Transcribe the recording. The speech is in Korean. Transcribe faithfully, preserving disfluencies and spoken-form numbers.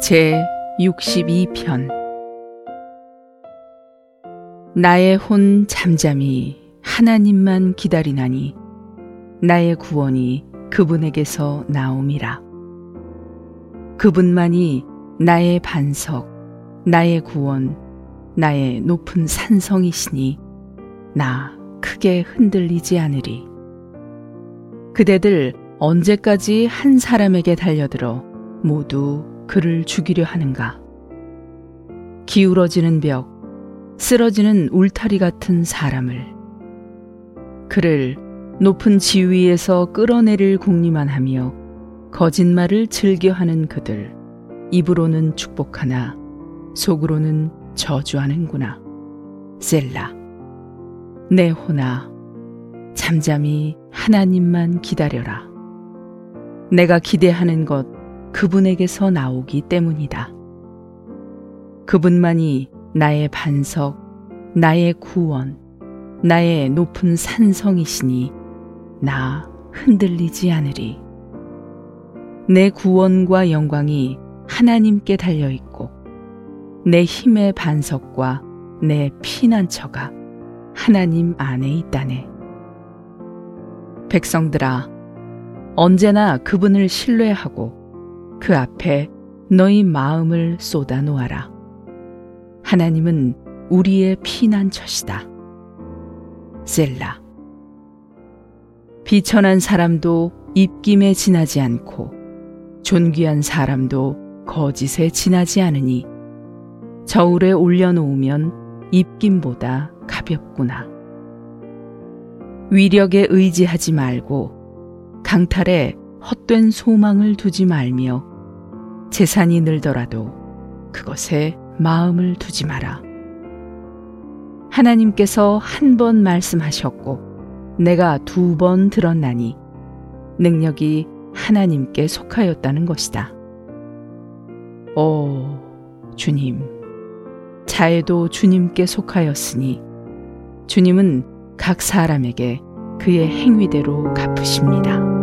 제육십이 편. 나의 혼 잠잠히 하나님만 기다리나니 나의 구원이 그분에게서 나옴이라. 그분만이 나의 반석, 나의 구원, 나의 높은 산성이시니 나 크게 흔들리지 않으리. 그대들 언제까지 한 사람에게 달려들어 모두 그를 죽이려 하는가? 기울어지는 벽, 쓰러지는 울타리 같은 사람을, 그를 높은 지위에서 끌어내릴 궁리만 하며 거짓말을 즐겨하는 그들, 입으로는 축복하나 속으로는 저주하는구나. 셀라. 내 혼아, 잠잠히 하나님만 기다려라. 내가 기대하는 것 그분에게서 나오기 때문이다. 그분만이 나의 반석, 나의 구원, 나의 높은 산성이시니 나 흔들리지 않으리. 내 구원과 영광이 하나님께 달려있고 내 힘의 반석과 내 피난처가 하나님 안에 있다네. 백성들아, 언제나 그분을 신뢰하고 그 앞에 너희 마음을 쏟아 놓아라. 하나님은 우리의 피난처시다. 셀라. 비천한 사람도 입김에 지나지 않고 존귀한 사람도 거짓에 지나지 않으니 저울에 올려놓으면 입김보다 가볍구나. 위력에 의지하지 말고 강탈에 헛된 소망을 두지 말며 재산이 늘더라도 그것에 마음을 두지 마라. 하나님께서 한 번 말씀하셨고 내가 두 번 들었나니 능력이 하나님께 속하였다는 것이다. 오 주님, 자애도 주님께 속하였으니 주님은 각 사람에게 그의 행위대로 갚으십니다.